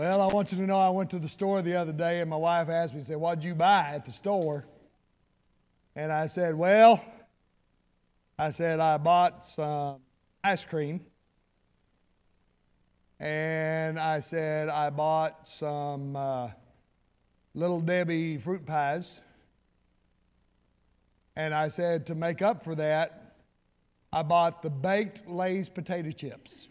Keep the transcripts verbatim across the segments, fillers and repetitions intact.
Well, I want you to know I went to the store the other day and my wife asked me, said, "What'd you buy at the store?" And I said, well, I said, I bought some ice cream. And I said, I bought some uh, Little Debbie fruit pies. And I said, to make up for that, I bought the baked Lay's potato chips.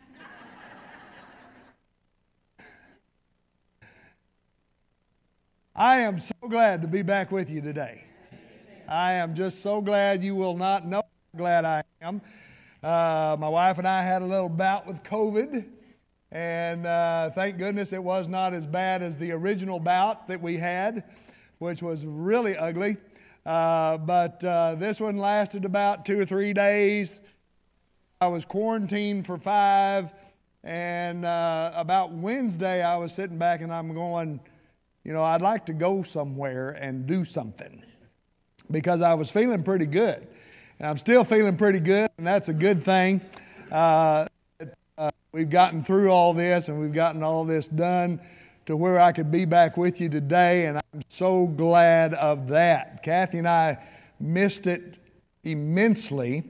I am so glad to be back with you today. I am just so glad. You will not know how glad I am. Uh, my wife and I had a little bout with COVID, and uh, thank goodness it was not as bad as the original bout that we had, which was really ugly. Uh, but uh, this one lasted about two or three days. I was quarantined for five, and uh, about Wednesday I was sitting back and I'm going, you know, I'd like to go somewhere and do something, because I was feeling pretty good. And I'm still feeling pretty good, and that's a good thing. Uh, uh, we've gotten through all this, and we've gotten all this done to where I could be back with you today, and I'm so glad of that. Kathy and I missed it immensely,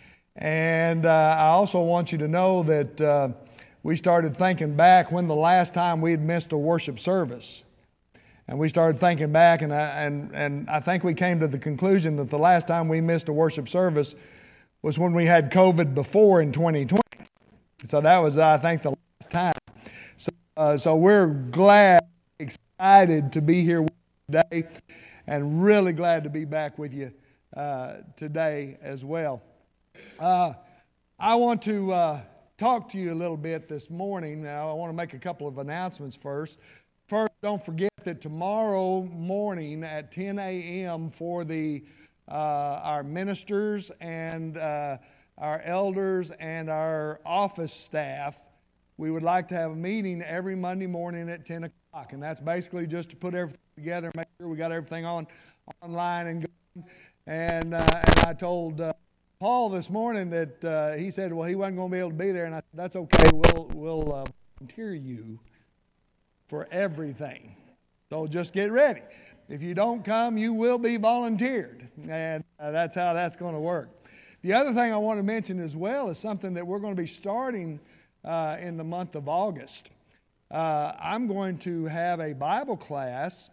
and uh, I also want you to know that uh, we started thinking back when the last time we had missed a worship service. And we started thinking back, and I, and, and I think we came to the conclusion that the last time we missed a worship service was when we had COVID before in twenty twenty. So that was, I think, the last time. So, uh, so we're glad, excited to be here with you today, and really glad to be back with you uh, today as well. Uh, I want to uh, talk to you a little bit this morning. Now, I want to make a couple of announcements first. First, don't forget that tomorrow morning at ten a.m. for the uh, our ministers and uh, our elders and our office staff, we would like to have a meeting every Monday morning at ten o'clock. And that's basically just to put everything together and make sure we got everything on online and going. And, uh, and I told uh, Paul this morning that uh, he said, well, he wasn't going to be able to be there. And I said, that's okay, we'll, we'll uh, volunteer you for everything. So just get ready. If you don't come, you will be volunteered. And uh, that's how that's going to work. The other thing I want to mention as well is something that we're going to be starting uh, in the month of August. Uh, I'm going to have a Bible class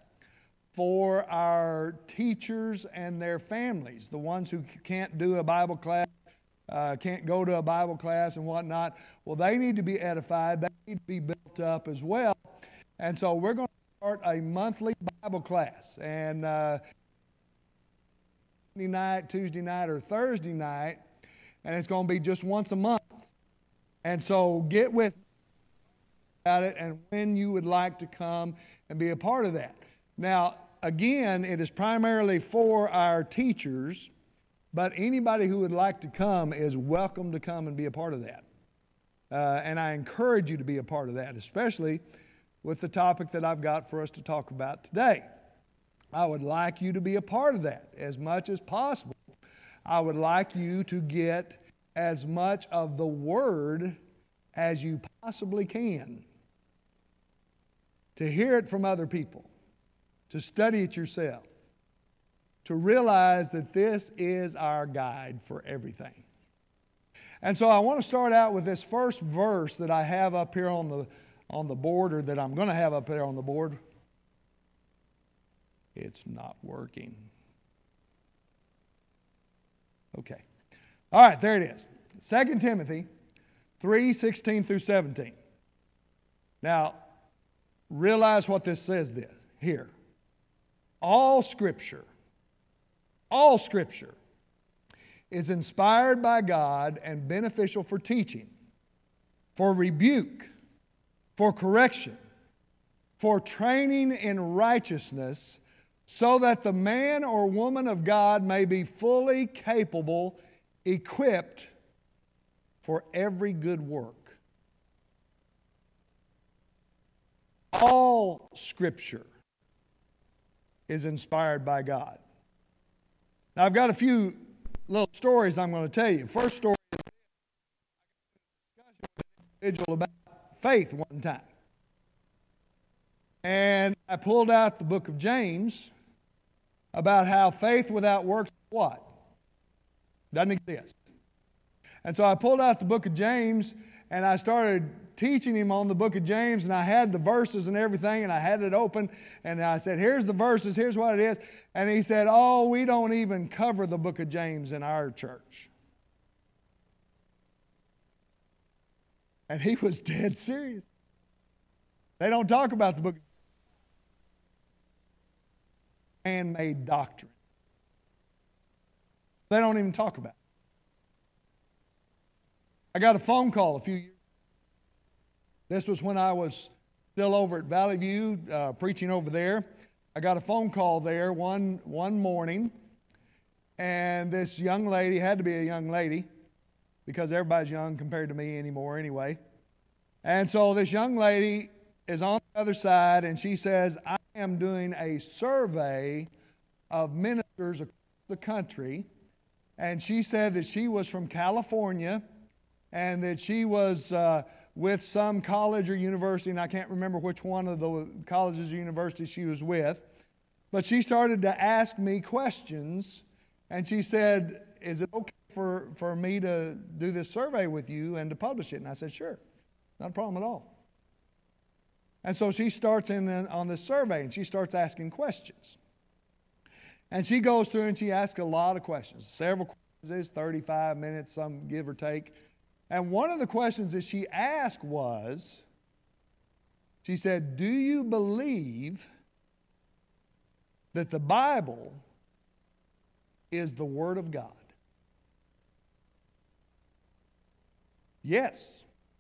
for our teachers and their families, the ones who can't do a Bible class, uh, can't go to a Bible class and whatnot. Well, they need to be edified. They need to be built up as well. And so we're going to start a monthly Bible class. And uh, Monday night, Tuesday night, or Thursday night. And it's going to be just once a month. And so get with me about it and when you would like to come and be a part of that. Now, again, it is primarily for our teachers, but anybody who would like to come is welcome to come and be a part of that. Uh, and I encourage you to be a part of that, especially with the topic that I've got for us to talk about today. I would like you to be a part of that as much as possible. I would like you to get as much of the Word as you possibly can, to hear it from other people, to study it yourself, to realize that this is our guide for everything. And so I want to start out with this first verse that I have up here on the on the board, or that I'm going to have up there on the board. It's not working. Okay. All right, there it is. Second Timothy three, sixteen through seventeen. Now, realize what this says this, here. All Scripture, all Scripture is inspired by God and beneficial for teaching, for rebuke, for correction, for training in righteousness, so that the man or woman of God may be fully capable, equipped for every good work. All Scripture is inspired by God. Now, I've got a few little stories I'm going to tell you. First story is a discussion with an individual about faith one time. And I pulled out the book of James about how faith without works, what? Doesn't exist. And so I pulled out the book of James and I started teaching him on the book of James, and I had the verses and everything, and I had it open, and I said, here's the verses, here's what it is. And he said, oh, we don't even cover the book of James in our church. And he was dead serious. They don't talk about the book of man-made doctrine. They don't even talk about it. I got a phone call a few years ago. This was when I was still over at Valley View, uh, preaching over there. I got a phone call there one, one morning, and this young lady, had to be a young lady, because everybody's young compared to me anymore anyway. And so this young lady is on the other side, and she says, I am doing a survey of ministers across the country. And she said that she was from California, and that she was uh, with some college or university, and I can't remember which one of the colleges or universities she was with. But she started to ask me questions, and she said, is it okay for, for me to do this survey with you and to publish it? And I said, sure, not a problem at all. And so she starts in on this survey, and she starts asking questions. And she goes through and she asks a lot of questions, several questions, thirty-five minutes, some give or take. And one of the questions that she asked was, she said, do you believe that the Bible is the Word of God? Yes.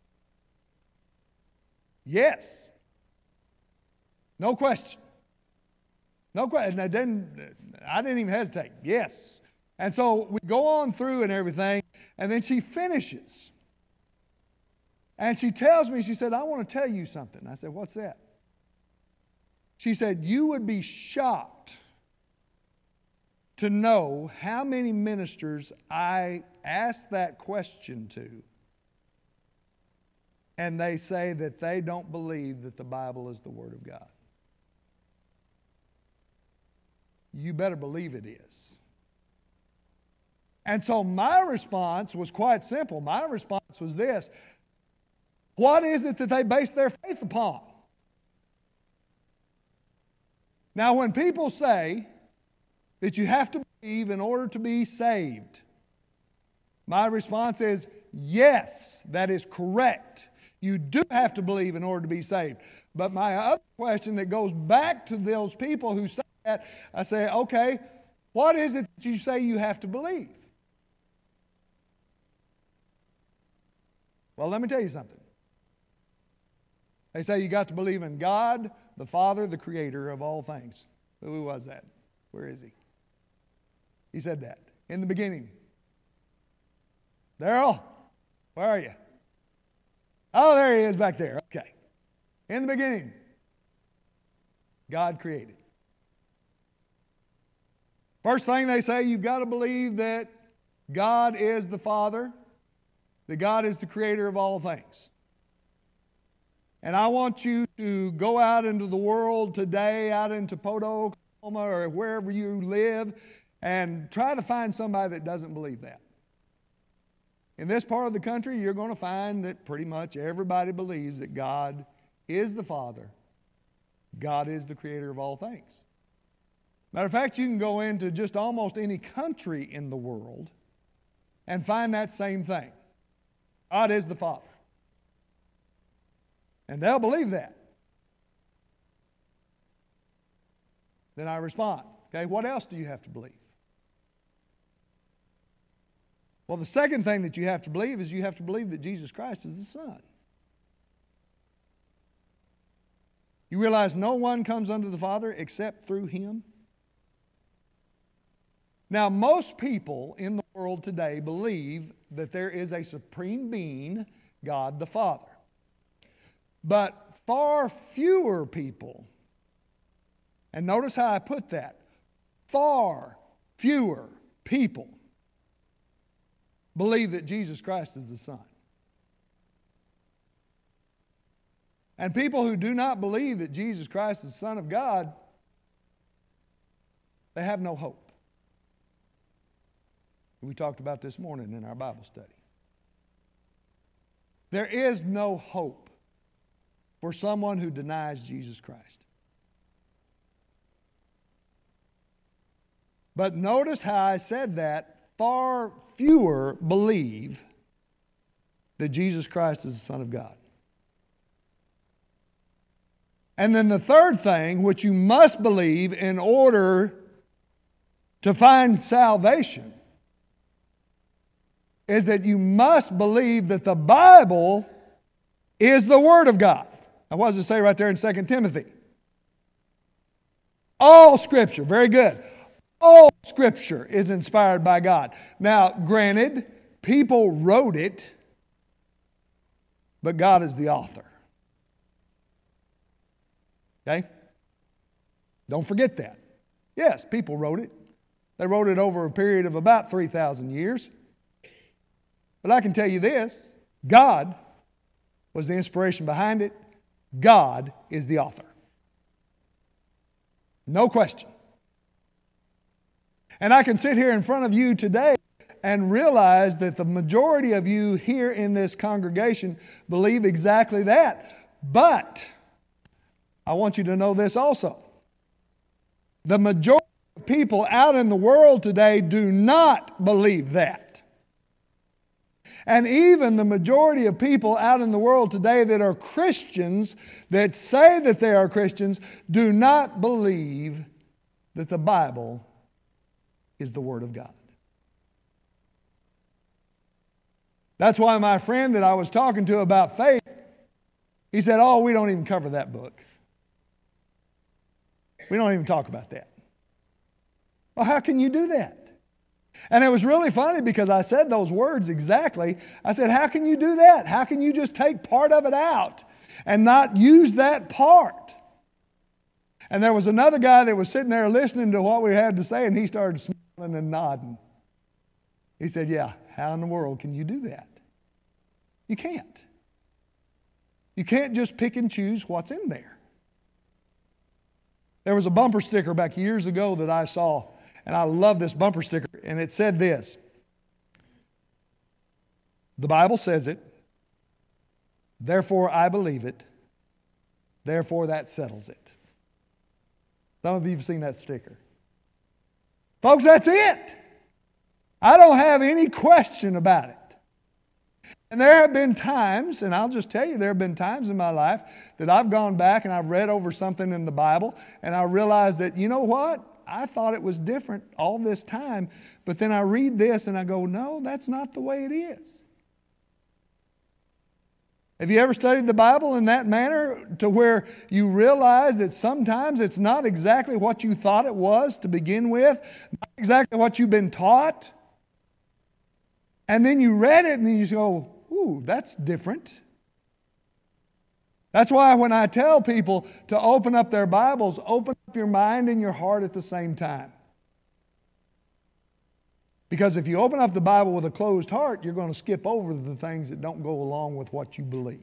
Yes. No question. No question. I didn't, I didn't even hesitate. Yes. And so we go on through and everything, and then she finishes. And she tells me, she said, I want to tell you something. I said, what's that? She said, you would be shocked to know how many ministers I asked that question to, and they say that they don't believe that the Bible is the Word of God. You better believe it is. And so my response was quite simple. My response was this: what is it that they base their faith upon? Now, when people say that you have to believe in order to be saved, my response is, yes, that is correct. You do have to believe in order to be saved. But my other question that goes back to those people who say that, I say, okay, what is it that you say you have to believe? Well, let me tell you something. They say you got to believe in God, the Father, the Creator of all things. Who was that? Where is he? He said that. In the beginning. Daryl, where are you? Oh, there he is back there. Okay. In the beginning, God created. First thing they say, you've got to believe that God is the Father, that God is the Creator of all things. And I want you to go out into the world today, out into Poto, Oklahoma, or wherever you live, and try to find somebody that doesn't believe that. In this part of the country, you're going to find that pretty much everybody believes that God is the Father. God is the Creator of all things. Matter of fact, you can go into just almost any country in the world and find that same thing. God is the Father. And they'll believe that. Then I respond, okay, what else do you have to believe? Well, the second thing that you have to believe is you have to believe that Jesus Christ is the Son. You realize no one comes unto the Father except through Him? Now, most people in the world today believe that there is a supreme being, God the Father. But far fewer people, and notice how I put that, far fewer people believe that Jesus Christ is the Son. And people who do not believe that Jesus Christ is the Son of God, they have no hope. We talked about this morning in our Bible study. There is no hope for someone who denies Jesus Christ. But notice how I said that far fewer believe that Jesus Christ is the Son of God. And then the third thing, which you must believe in order to find salvation, is that you must believe that the Bible is the Word of God. Now, what does it say right there in Second Timothy? All Scripture, very good. All Scripture is inspired by God. Now, granted, people wrote it, but God is the author. Okay? Don't forget that. Yes, people wrote it. They wrote it over a period of about three thousand years. But I can tell you this, God was the inspiration behind it. God is the author. No question. And I can sit here in front of you today and realize that the majority of you here in this congregation believe exactly that. But I want you to know this also. The majority of people out in the world today do not believe that. And even the majority of people out in the world today that are Christians, that say that they are Christians, do not believe that the Bible is the Word of God. That's why my friend that I was talking to about faith, he said, oh, we don't even cover that book. We don't even talk about that. Well, how can you do that? And it was really funny because I said those words exactly. I said, how can you do that? How can you just take part of it out and not use that part? And there was another guy that was sitting there listening to what we had to say, and he started smiling and nodding. He said, yeah, how in the world can you do that? You can't. You can't just pick and choose what's in there. There was a bumper sticker back years ago that I saw, and I love this bumper sticker, and it said this: the Bible says it, therefore I believe it, therefore that settles it. Some of you have seen that sticker. Folks, that's it. I don't have any question about it. And there have been times, and I'll just tell you, there have been times in my life that I've gone back and I've read over something in the Bible, and I realized that, you know what? I thought it was different all this time, but then I read this and I go, no, that's not the way it is. Have you ever studied the Bible in that manner to where you realize that sometimes it's not exactly what you thought it was to begin with, not exactly what you've been taught? And then you read it and then you go, ooh, that's different. That's why when I tell people to open up their Bibles, open up your mind and your heart at the same time. Because if you open up the Bible with a closed heart, you're going to skip over the things that don't go along with what you believe.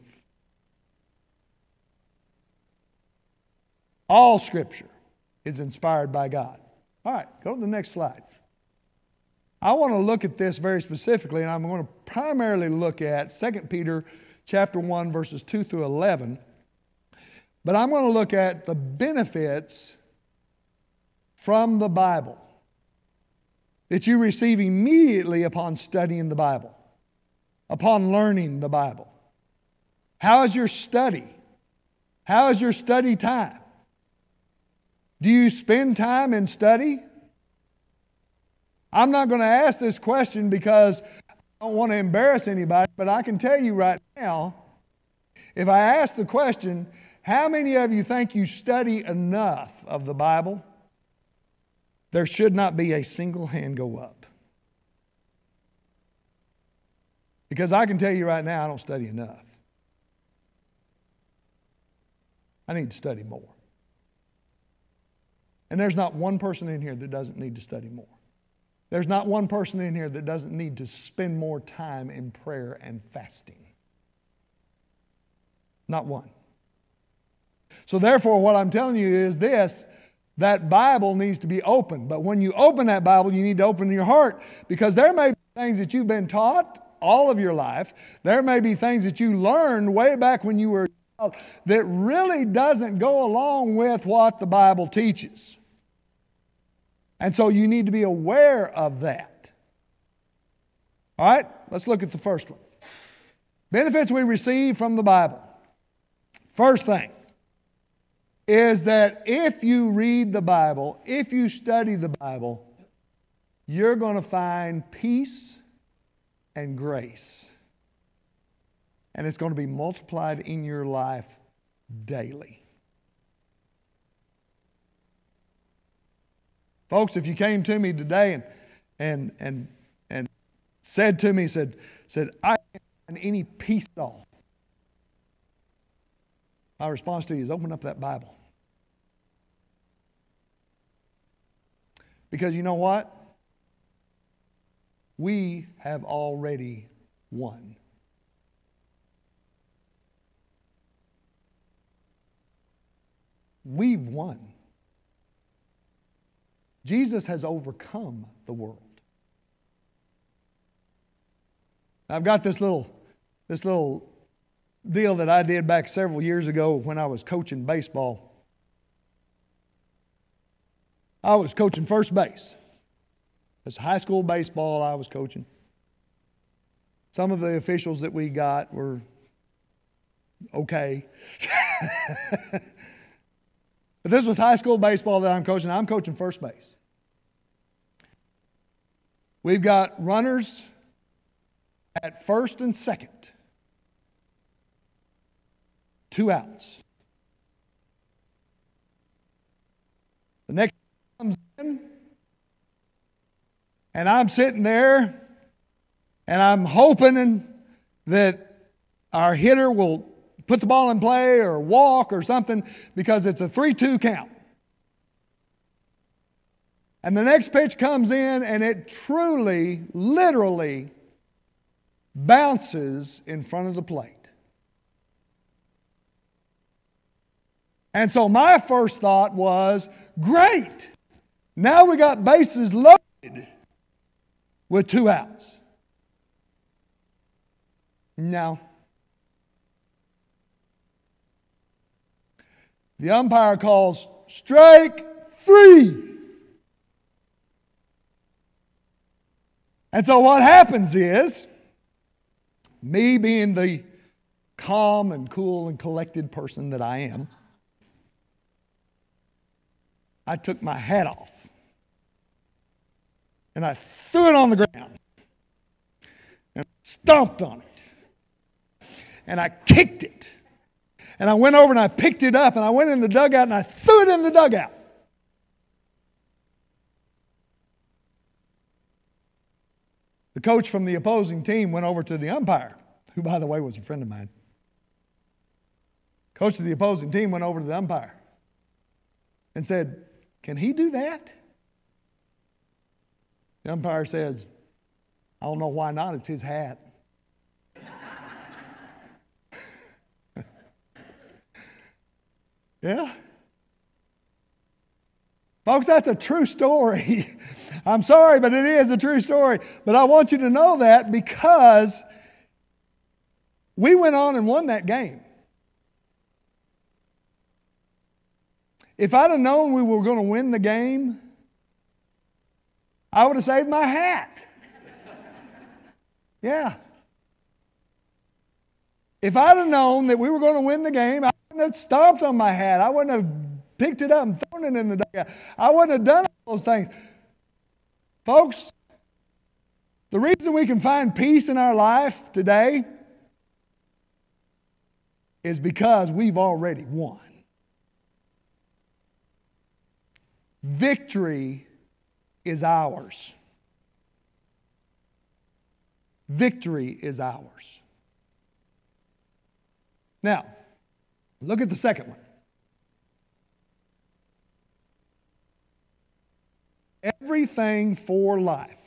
All Scripture is inspired by God. All right, go to the next slide. I want to look at this very specifically, and I'm going to primarily look at Second Peter chapter one, verses two through eleven. But I'm going to look at the benefits from the Bible that you receive immediately upon studying the Bible, upon learning the Bible. How is your study? How is your study time? Do you spend time in study? I'm not going to ask this question because I don't want to embarrass anybody, but I can tell you right now, if I ask the question, how many of you think you study enough of the Bible? There should not be a single hand go up. Because I can tell you right now, I don't study enough. I need to study more. And there's not one person in here that doesn't need to study more. There's not one person in here that doesn't need to spend more time in prayer and fasting. Not one. So therefore, what I'm telling you is this, that Bible needs to be open. But when you open that Bible, you need to open your heart, because there may be things that you've been taught all of your life. There may be things that you learned way back when you were a child that really doesn't go along with what the Bible teaches. And so you need to be aware of that. All right, let's look at the first one. Benefits we receive from the Bible. First thing is that if you read the Bible, if you study the Bible, you're going to find peace and grace. And it's going to be multiplied in your life daily. Folks, if you came to me today and and and and said to me, said, said, I can't find any peace at all, my response to you is open up that Bible. Because you know what? We have already won. We've won. Jesus has overcome the world. I've got this little, this little deal that I did back several years ago when I was coaching baseball. I was coaching first base. It's high school baseball I was coaching. Some of the officials that we got were okay. But this was high school baseball that I'm coaching. I'm coaching first base. We've got runners at first and second. Two outs. The next comes in, and I'm sitting there, and I'm hoping that our hitter will put the ball in play or walk or something, because it's a three two count. And the next pitch comes in, and it truly, literally bounces in front of the plate. And so my first thought was, great, now we got bases loaded with two outs. No. The umpire calls strike three. And so what happens is, me being the calm and cool and collected person that I am, I took my hat off and I threw it on the ground and stomped on it and I kicked it. And I went over and I picked it up and I went in the dugout and I threw it in the dugout. The coach from the opposing team went over to the umpire, who, by the way, was a friend of mine. Coach of the opposing team went over to the umpire and said, "Can he do that?" The umpire says, "I don't know why not. It's his hat." Yeah. Folks, that's a true story. I'm sorry, but it is a true story. But I want you to know that because we went on and won that game. If I'd have known we were going to win the game, I would have saved my hat. Yeah. If I'd have known that we were going to win the game, I wouldn't have stomped on my hat. I wouldn't have picked it up and thrown it in the dugout. I wouldn't have done all those things. Folks, the reason we can find peace in our life today is because we've already won. Victory is ours. Victory is ours. Now, look at the second one. Everything for life.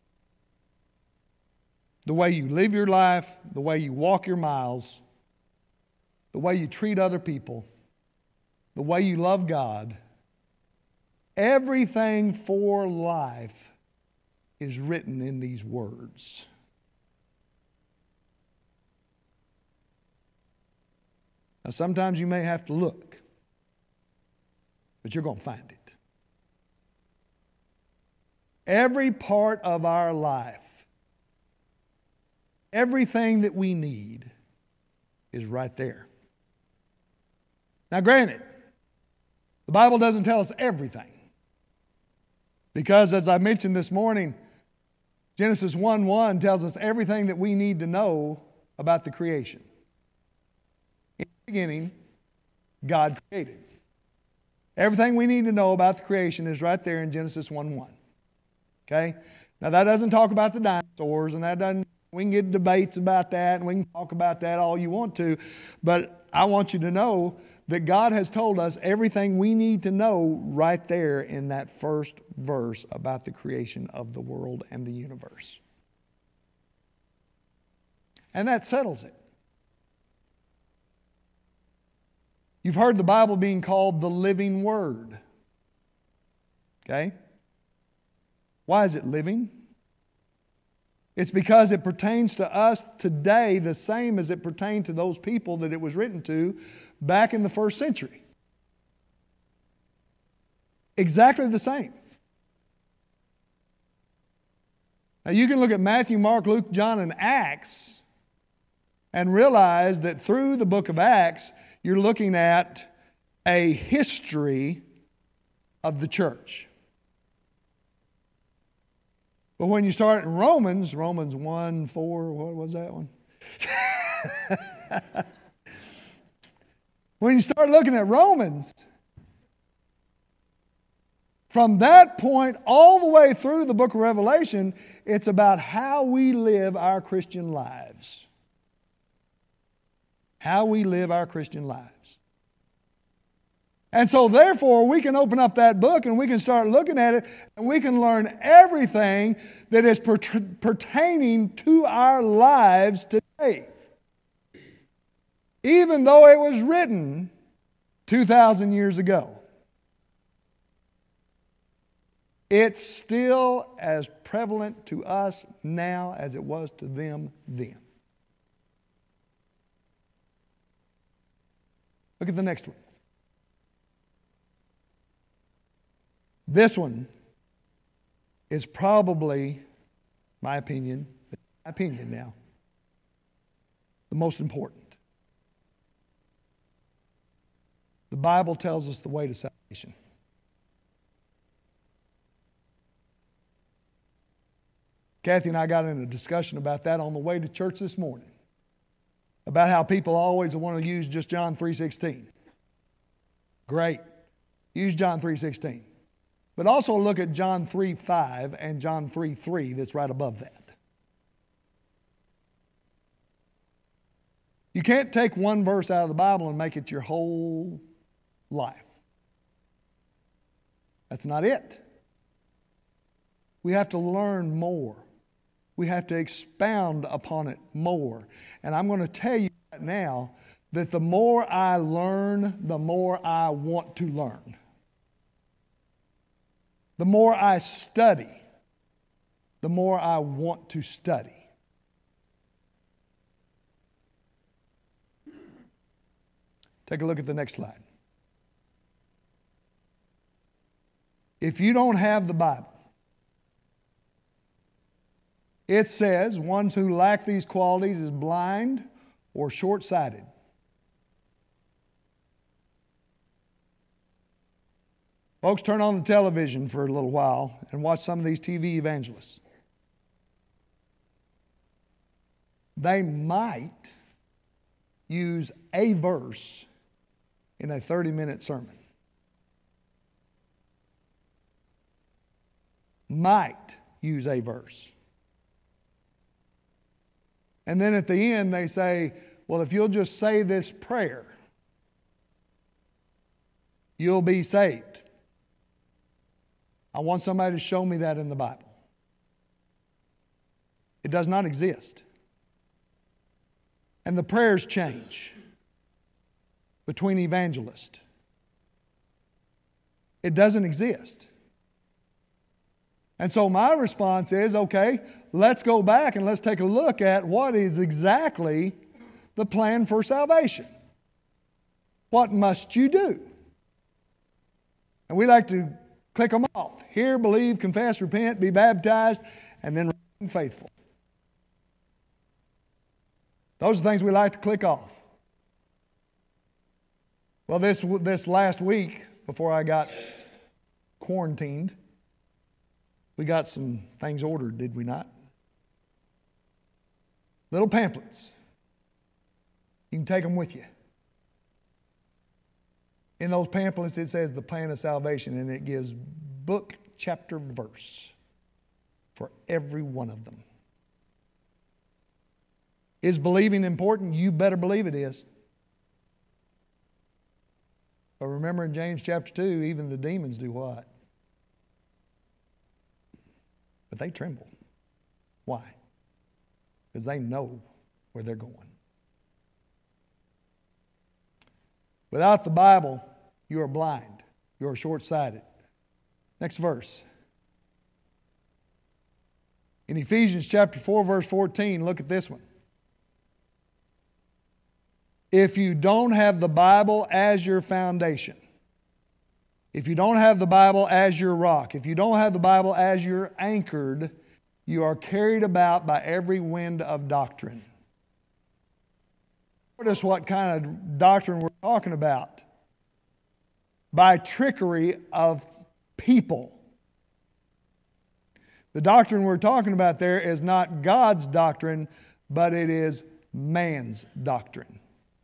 The way you live your life, the way you walk your miles, the way you treat other people, the way you love God, everything for life is written in these words. Now, sometimes you may have to look, but you're going to find it. Every part of our life, everything that we need is right there. Now, granted, the Bible doesn't tell us everything. Because as I mentioned this morning, Genesis one one tells us everything that we need to know about the creation. In the beginning, God created. Everything we need to know about the creation is right there in Genesis one one. Okay? Now that doesn't talk about the dinosaurs, and that doesn't, we can get debates about that, and we can talk about that all you want to, but I want you to know that God has told us everything we need to know right there in that first verse about the creation of the world and the universe. And that settles it. You've heard the Bible being called the living Word. Okay? Why is it living? It's because it pertains to us today the same as it pertained to those people that it was written to back in the first century. Exactly the same. Now you can look at Matthew, Mark, Luke, John, and Acts and realize that through the book of Acts, you're looking at a history of the church. But when you start in Romans, Romans one, four, what was that one? When you start looking at Romans, from that point all the way through the book of Revelation, it's about how we live our Christian lives. How we live our Christian lives. And so therefore we can open up that book and we can start looking at it and we can learn everything that is per- pertaining to our lives today. Even though it was written two thousand years ago. It's still as prevalent to us now as it was to them then. Look at the next one. This one is probably, my opinion, my opinion now, the most important. The Bible tells us the way to salvation. Kathy and I got in a discussion about that on the way to church this morning. About how people always want to use just John three sixteen. Great. Use John three sixteen. But also look at John three five and John three three that's right above that. You can't take one verse out of the Bible and make it your whole life. That's not it. We have to learn more. We have to expound upon it more. And I'm going to tell you right now that the more I learn, the more I want to learn. The more I study, the more I want to study. Take a look at the next slide. If you don't have the Bible, it says ones who lack these qualities is blind or short-sighted. Folks, turn on the television for a little while and watch some of these T V evangelists. They might use a verse in a thirty-minute sermon. Might use a verse. And then at the end they say, well, if you'll just say this prayer, you'll be saved. I want somebody to show me that in the Bible. It does not exist. And the prayers change between evangelists. It doesn't exist. And so my response is, okay, let's go back and let's take a look at what is exactly the plan for salvation. What must you do? And we like to click them off. Hear, believe, confess, repent, be baptized, and then remain faithful. Those are things we like to click off. Well, this, this last week, before I got quarantined, we got some things ordered, did we not? Little pamphlets. You can take them with you. In those pamphlets, it says the plan of salvation, and it gives book, chapter, verse for every one of them. Is believing important? You better believe it is. But remember in James chapter two, even the demons do what? But they tremble. Why? Because they know where they're going. Without the Bible, you are blind. You are short-sighted. Next verse. In Ephesians chapter four, verse fourteen, look at this one. If you don't have the Bible as your foundation, if you don't have the Bible as your rock, if you don't have the Bible as your anchored, you are carried about by every wind of doctrine. Notice what kind of doctrine we're talking about. By trickery of people. The doctrine we're talking about there is not God's doctrine, but it is man's doctrine.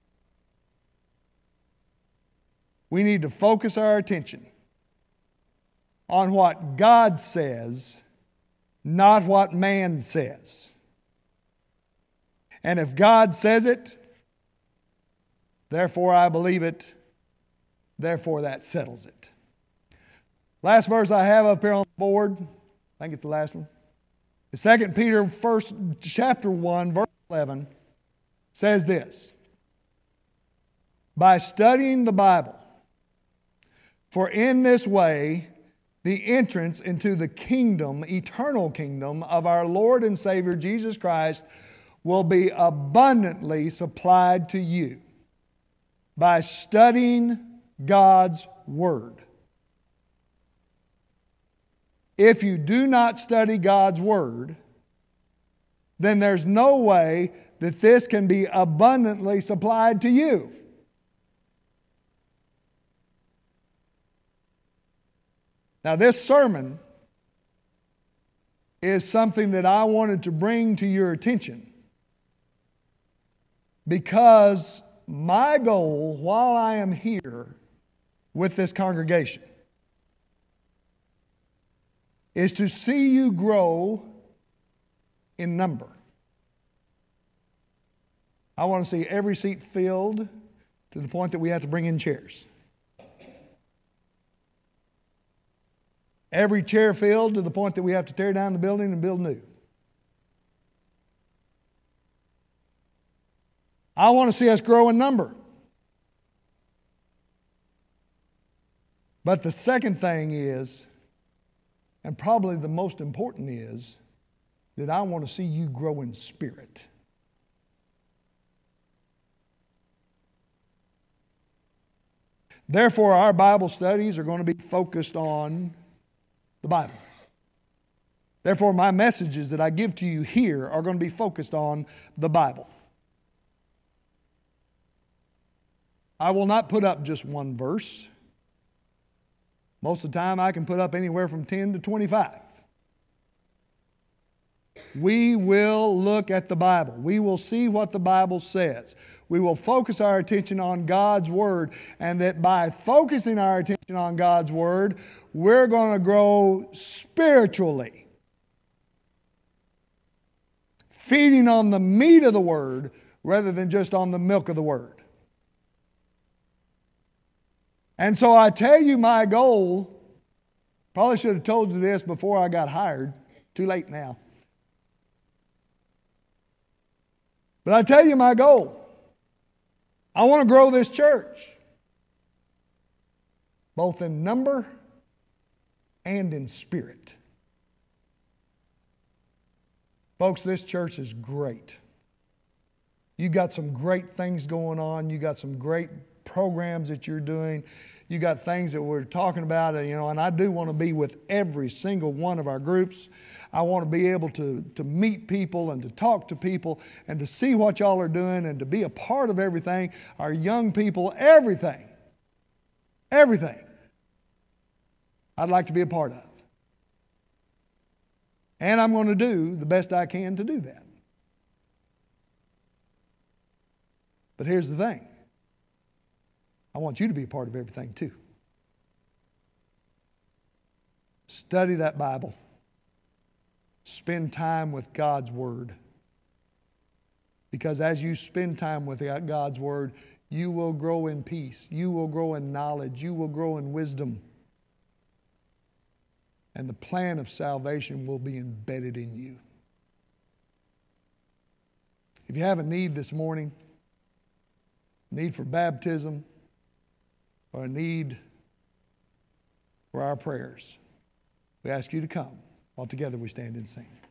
We need to focus our attention on what God says, not what man says. And if God says it, therefore I believe it, therefore that settles it. Last verse I have up here on the board, I think it's the last one. Second Peter first, chapter one, verse eleven says this. By studying the Bible, for in this way the entrance into the kingdom, eternal kingdom of our Lord and Savior Jesus Christ will be abundantly supplied to you by studying God's Word. If you do not study God's Word, then there's no way that this can be abundantly supplied to you. Now, this sermon is something that I wanted to bring to your attention because my goal while I am here with this congregation is to see you grow in number. I want to see every seat filled to the point that we have to bring in chairs. Every chair filled to the point that we have to tear down the building and build new. I want to see us grow in number. But the second thing is, and probably the most important is, that I want to see you grow in spirit. Therefore, our Bible studies are going to be focused on the Bible. Therefore, my messages that I give to you here are going to be focused on the Bible. I will not put up just one verse. Most of the time, I can put up anywhere from ten to twenty-five. We will look at the Bible. We will see what the Bible says. We will focus our attention on God's Word, and that by focusing our attention on God's Word, we're going to grow spiritually. Feeding on the meat of the Word rather than just on the milk of the Word. And so I tell you my goal, probably should have told you this before I got hired. Too late now. But I tell you my goal. I want to grow this church, both in number and in spirit. Folks, this church is great. You got some great things going on. You got some great programs that you're doing. You got things that we're talking about, you know, and I do want to be with every single one of our groups. I want to be able to, to meet people and to talk to people and to see what y'all are doing and to be a part of everything, our young people, everything. Everything. I'd like to be a part of. And I'm going to do the best I can to do that. But here's the thing. I want you to be a part of everything too. Study that Bible. Spend time with God's Word. Because as you spend time with God's Word, you will grow in peace. You will grow in knowledge. You will grow in wisdom. And the plan of salvation will be embedded in you. If you have a need this morning, need for baptism, or a need for our prayers, we ask you to come while together we stand and sing.